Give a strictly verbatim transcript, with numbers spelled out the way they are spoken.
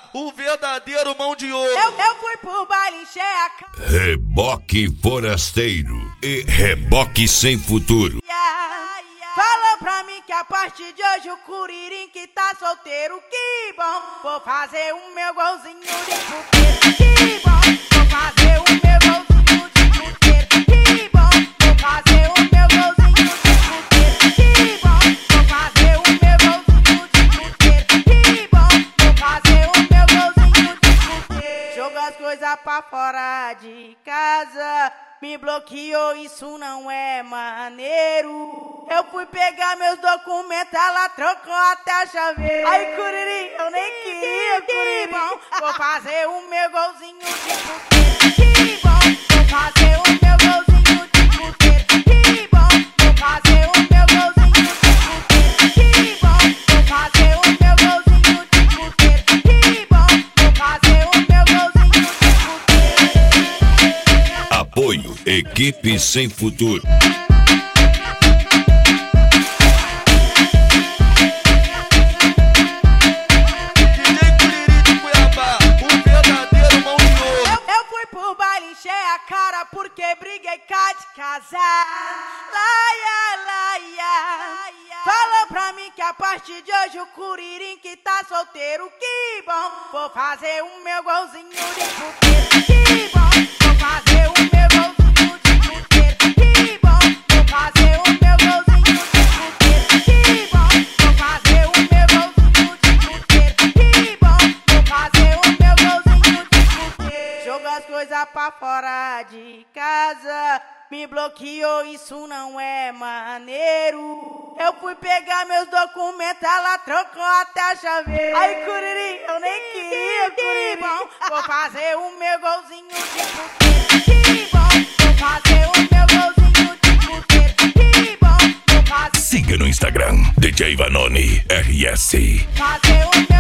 o verdadeiro mão de ouro. Eu, eu fui pro baile, encher a cara. Reboque forasteiro e reboque sem futuro. Falou pra mim que a partir de hoje o Curirim que tá solteiro, que bom. Vou fazer o meu golzinho de puteiro, que bom. Vou fazer o meu golzinho de puteiro, que bom. Vou fazer o meu golzinho de puteiro, que bom. Vou fazer o meu golzinho de puteiro, que bom. Vou fazer o meu golzinho de puteiro. Jogo as coisas pra fora de casa. Me bloqueou, isso não é maneiro. Eu fui pegar meus documentos, ela trocou até a chaveira. Ai, Curirim, eu nem queria, Curirim. Vou fazer o meu golzinho de puteiro, que bom. Vou fazer o meu golzinho de puteiro, que bom. Vou fazer o meu golzinho de puteiro, que bom. Vou fazer o meu golzinho de puteiro, que bom. Vou fazer o meu golzinho de puteiro. Apoio Equipe Sem Futuro. Porque briguei cá de casar. Laia, laia. Falou pra mim que a partir de hoje o Curirim que tá solteiro, que bom. Vou fazer o meu golzinho de puteiro, que bom. Vou fazer o meu golzinho de puteiro, que bom. Vou fazer o meu golzinho de puteiro, que bom. Vou fazer o meu golzinho de puteiro, que bom. Vou fazer o meu golzinho de puteiro. Jogo as coisas pra fora de casa. Me bloqueou, isso não é maneiro. Eu fui pegar meus documentos, ela trocou até a chaveira. Ai, Curirim, eu nem queria, Curirim. Vou fazer o meu golzinho de puteiro, que bom. Vou fazer o meu golzinho de puteiro, que bom. Vou fazer... Siga no Instagram, D J Vanoni R S. Fazer o meu